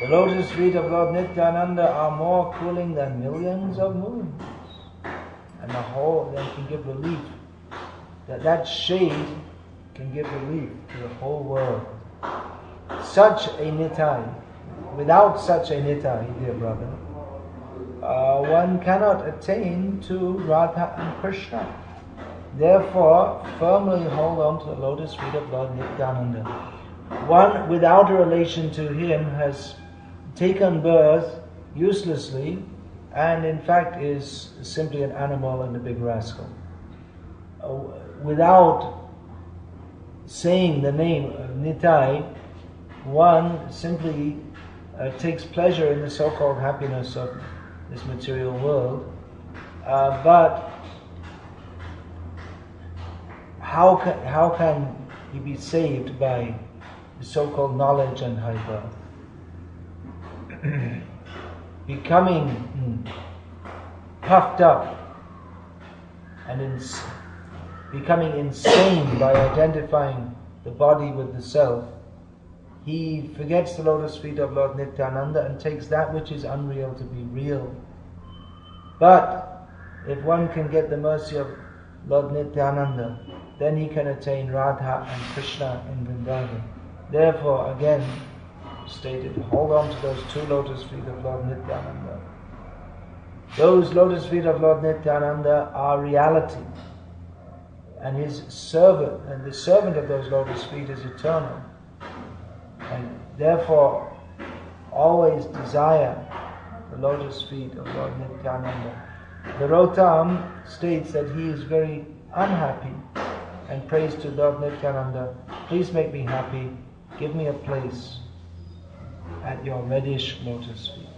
The lotus feet of Lord Nityananda are more cooling than millions of moons. And the whole, they can give relief. That shade can give relief to the whole world. Such a Nitai, without such a Nitai, dear brother, one cannot attain to Radha and Krishna. Therefore, firmly hold on to the lotus feet of Lord Nityananda. One without a relation to him has taken birth uselessly and in fact is simply an animal and a big rascal. Without saying the name of Nitai, one simply takes pleasure in the so-called happiness of this material world, but how can he be saved by the so-called knowledge and high birth? Becoming puffed up and becoming insane by identifying the body with the self, he forgets the lotus feet of Lord Nityananda and takes that which is unreal to be real. But if one can get the mercy of Lord Nityananda, then he can attain Radha and Krishna in Vrindavan. Therefore, again stated, hold on to those two lotus feet of Lord Nityananda. Those lotus feet of Lord Nityananda are reality, and his servant, and the servant of those lotus feet is eternal. And therefore, always desire the lotus feet of Lord Nityananda. The Rotam states that he is very unhappy and prays to Lord Nityananda, please make me happy, give me a place at your reddish lotus feet.